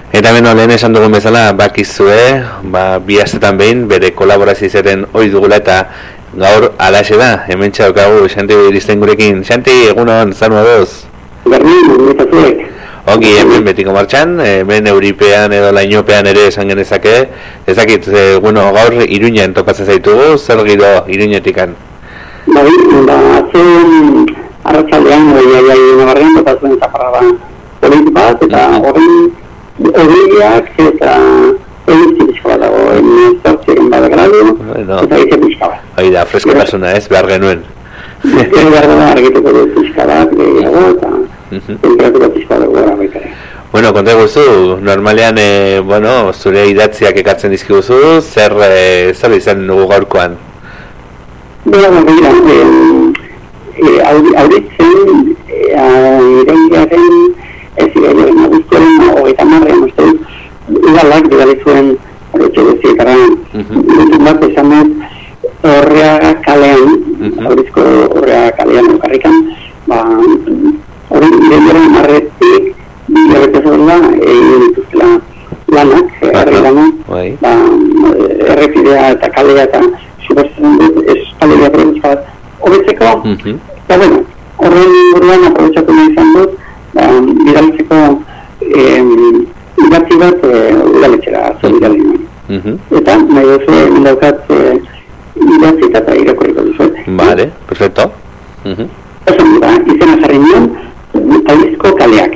Eta beno, lehen esan dugun bezala, bakizue, bi astetan behin, bere kolaborazizaren hoi dugula eta gaur alaxe da, hemen txaukagu, Xanti iristen gurekin. Xanti, egunon, zanua doz? Berdin, metatuek. Ongi, hemen betiko martxan, hemen Euripean edo Lainopean ere esan genezake. Ezakit, gaur Iruñen topatzen zaitugu, zer giro Iruñetikan? Atzen arratsaldean, nabarrean, topatzen zaparra politik bat, eta horiak eta egitzi pixka bat dago, zortziren bat gradu, eta egitzi pixka bat. Hoi da, freskotasuna ez, behar genuen. Gero behar da, argituko dut pixka bat, gehiago, eta temperatura pixka bat gara baitare. Bueno, konta guzu, normalean, zure idatziak ekartzen dizkiguzu, zer izan dugu gaurkoan? Begira, auritzen, irailearen, ez irailearen abuztuaren, hogeita marrean, uste udalak bidalizuen horretxe guztietaren dutun bat esan ez Horreaga kalean, aurizko Horreaga kalean okarrikan, hori irailearen marretik bilabete zorela egin dituzela lanak, herri lanak, errepidea eta kalea eta supertzen dut espaldegia probetxa bat hobetzeko, eta bueno, horren buruan aprobetxatu nahi izan dut, bidalitzeko idatzi bat udaletxera zorigalinen. Eta nahi duzu daukat idatzi eta irakurriko duzuet. Vale, perfecto. Oso da, izena jarri nion, Tairizko kaleak.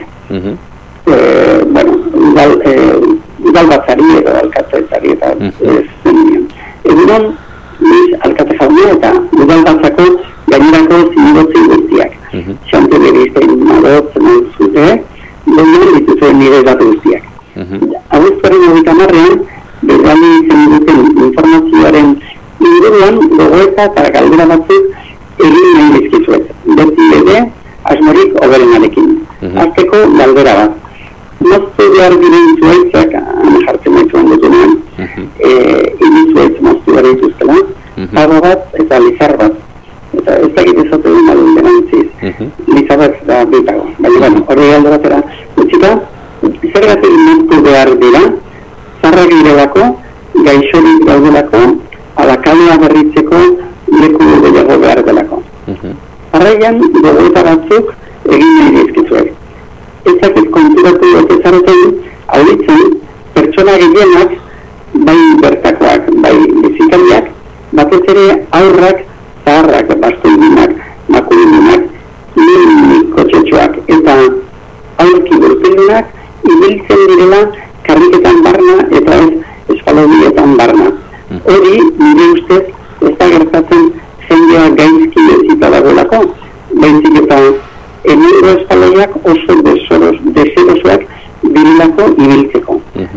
Udal batzari edo alkatetzari eta zen nion. Egunon, Luis Alkate jauna eta udal batzako gainerako zinegotzi guztiak. Xante beriztein madot, zute, goian dituzuen nire datu guztiak. Abuztuaren hogeita marrean, berdali izan duten informazioaren inguruan gogoeta eta galdera batzuk egin nahi dizkizuet. Beti ere, asmorik hoberenarekin. Azteko galdera bat. Moztu behar diren zuaitzak, jartzen nahi dutunean, inizuaitz moztu behar dituztela, pago bat eta lizar bat. Eta ez dakit ezatu duen alun denantziz, lizar bat da betago. Baina, hori aldo batera utzita, zergatik moztu behar dira, zarrak direlako, gaixorik daudelako, alakalea berritzeko leku gehiago behar delako. Arraian, gogoeta batzuk egin nahi dizkizuek. Ezakit konturatu dut ezareten, auritzen, pertsona gehienak, bai bertakoak, bai bizikariak, batez ere aurrak, zaharrak, bastoidunak, makulidunak, kotxetxoak eta aurki gurpildunak, ibiltzen direla karriketan barna eta ez espalodietan barna. Hori, nire ustez, ez da gertatzen jendea gaizki ezita dagoelako, baizik eta emengo espaloiak oso deserosoak dirilako ibiltzeko.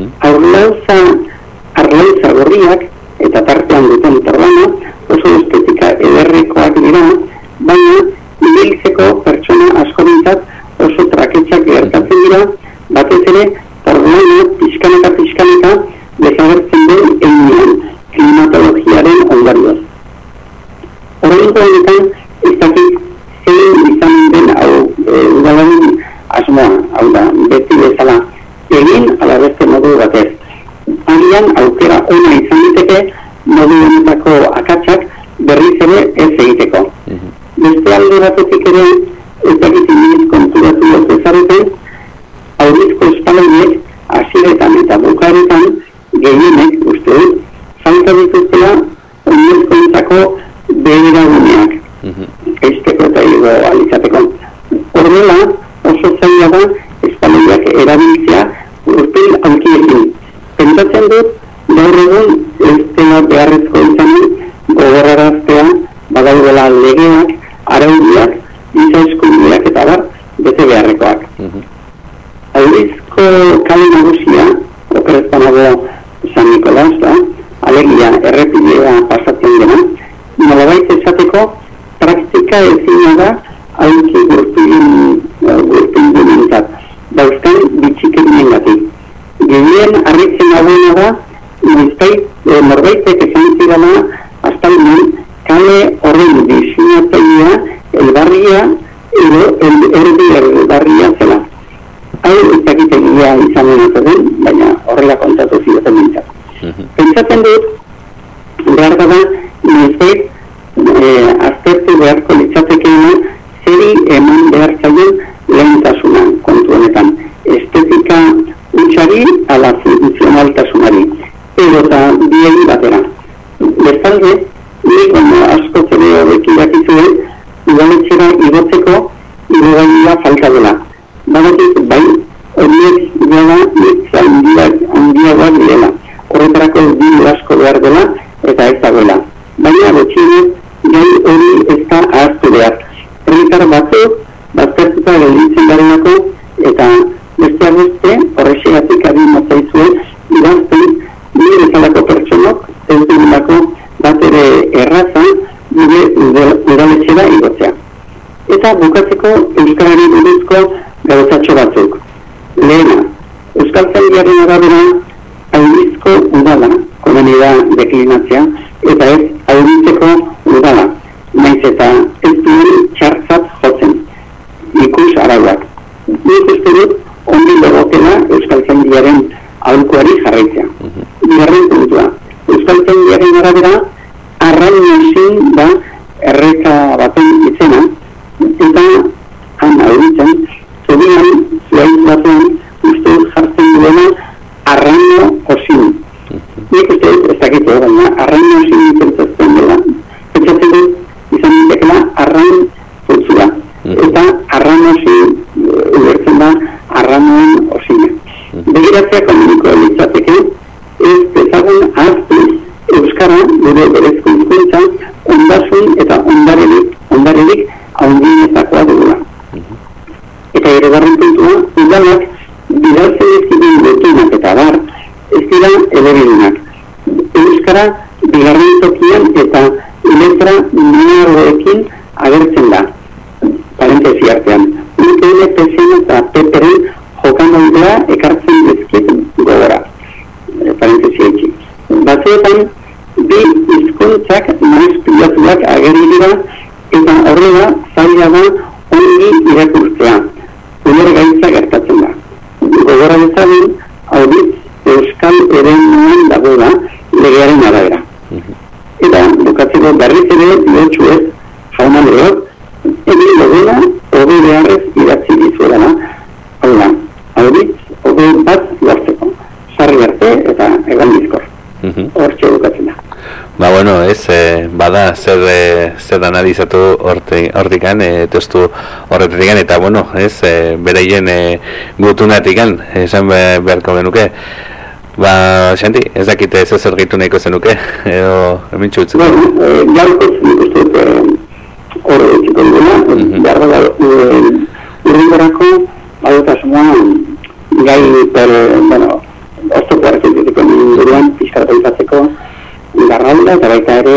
Arlautza gorriak eta tartean duten torlana oso estetika ederrekoak dira, baina ibiltzeko pertsona askorentzat oso traketxak gertatzen dira, batez ere torlana pixkanaka desagertzen den egin klimatologiaren ondarioz. Horrengo honetan, ez dakit zein izan den udalaren asmoa, hau da, beti bezala egin ala beste modu batez. Agian aukera ona izan diteke modu honetako akatsak berriz ere ez egiteko. Beste alde batetik ere ez dakit inoiz konturatu dut ezareten, aurizko espaloiek hasieretan eta bukaeretan gehienek, uste dut, falta dituztela oinezkoentzako beheraguneak. Eizteko eta higo alizateko. Horrela, oso zaila da espaloiak erabiltzea urpil aukiekin. Pentsatzen dut, gaur egun ez dela beharrezko izanen gogorraraztea badaudela legeak, araudiak, giza eskubideak eta bar bete beharrekoak. Aurizko kale nagusia, okerezpan dago San Nicolás da, alegia errepidea pasatzen dena, nolabait esateko praktika ezina da aurki gurpildunentzat, dauzkan bitxikerien gatik. Gehien harritzen hauena da, norbaitek esan zirala, aztalmen, kale horren disinategia, elbarria, edo erdi elbarria zela. Hau ez dakitegia izanen zeuden, baina horrela kontatu zioten mintzat. Pentsatzen dut, behar da, nezbait, aztertu beharko litzatekeena, zeri eman behar zaion lehentasuna kontu honetan. Estetika utxari ala funtzionaltasunari, edota biegi batera. Bestalde, nik asko zebe horrek irakizuen, udaletxera igotzeko igogailua falta dela. Badatik, bai, horiek jada handiagoak direla. Horretarako diru asko behar dela eta ez dagoela. Baina, gutxienez, gai hori ez da ahaztu behar. Herritar batzuk, baztertuta gelditzen garenako, eta besteak beste, horrexegatik adin mozaizue, idazten, nire bezalako pertsonok, ez dugulako bat ere erraza, gure udaletxera igotzea. Eta bukatzeko euskarari buruzko gauzatxo batzuk. Lehena, euskaltzaindiaren arabera audizko udala, komeni da deklinatzea, eta ez auditzeko udala, naiz eta ez duen txartzat jotzen, ikus arauak. Nik uste dut, ongi logotela euskaltzaindiaren aholkuari jarraitzea. Bigarren puntua, euskaltzaindiaren arabera arrainosin da erreka baten izena, eta han auditzen, zubian, zuaiz batean, uste jartzen duena arraino osin. Nik uste ez dakitu, baina arraino osin pentsatzen dela. Pentsatzen dut izan ditekela arrain putzua. Eta arraino osin ulertzen da arrainoen osina. Begiratzea komuniko litzateke, ez dezagun ahaztu euskara gure berezko hizkuntza ondasun eta ondarelik haundienetakoa dugula. Eta hirugarren puntua, udalak bidaltzen ezkidun lotunak eta bar, ez dira elebidunak. Euskara bigarren tokian eta letra neagoekin agertzen da. Parentesi artean. UTL, PSN eta PPren jokandoidea ekartzen ezkit gogora. Parentesi etxi. Batzuetan, bi hizkuntzak naiz pilatuak ageri dira eta horrela zaila da ongi irakurtzea. Uler gaitza gertatzen da. Gogora dezagun, auditz euskal eremuan dagoela legearen arabera. Eta bukatzeko berriz ere bihotxuez jauna leok, egin duguna hobe beharrez idatzi dizuelana. Hau da, auditz hobe bat lortzeko. Sarri arte eta egon bizkor. Hortxe bukatzen da. Ba, bueno, ez, bada, zer analizatu hortikan, testu horretikan, eta, bueno, ez, bereien gutunatikan, esan beharko genuke. Ba, Xanti, ez dakite ez zer gitu nahiko zenuke, edo, emintxu utziko. Bueno, jarkoz, nik uste horre etxiko duguna, behar da, urringorako, badotasmoa, gai, bueno, oztoko arretzitiko ninduruan, pixkaratu izatzeko, garraula eta baita ere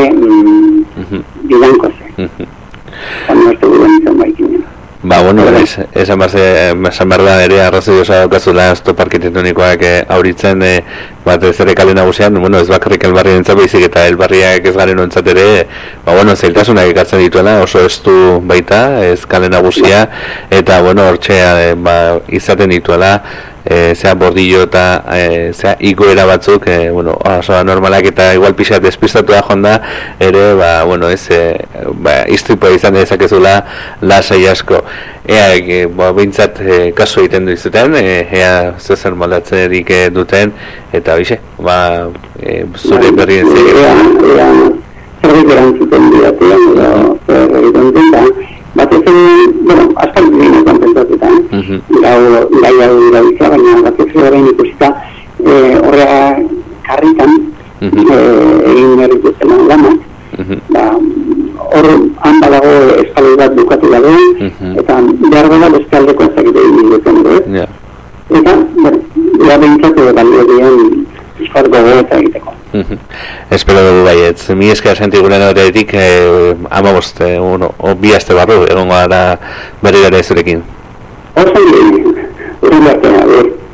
bidanko zen. Baina ez dugu izan baikinen. Ba, bueno, esan behar da ere arrazoi osa daukazula oztopo arkitektonikoak auritzen bat ez ere kale nagusian, bueno, ez bakarrik elbarri entzat baizik eta elbarriak ez garen ontzat ere, ba, bueno, zailtasunak ekartzen dituela, oso estu baita, ez kale nagusia, eta, bueno, hortxe izaten dituela, zea bordillo eta zea igoera batzuk, bueno, oso normalak eta igual pixat despistatu da jonda, ere, ba, bueno, ez, istripua izan dezakezula lasai asko. Ea, behintzat kasu egiten duzuten, ea zezer moldatzerik duten, eta bixe, ba, zure berrien zegin. Ea, zerbait erantzuten didatean, edo zer egiten duten, batez ere, bueno, askal dinen kontentuetan, gai hau irabiltzea, baina batez ere horrein ikusita horrega karrikan egin behar dituzela lanak, hor han badago eskaloi bat bukatu dago, eta behar dela beste aldeko ezagite egin duten ere, eta, bueno, behintzat balio dian izkot gogo eta egiteko. Espero dugu baietz. Mi esker Xanti guren horretik 15, bi aste barru, egongo gara berri gara zurekin. Oso egin, urri batean,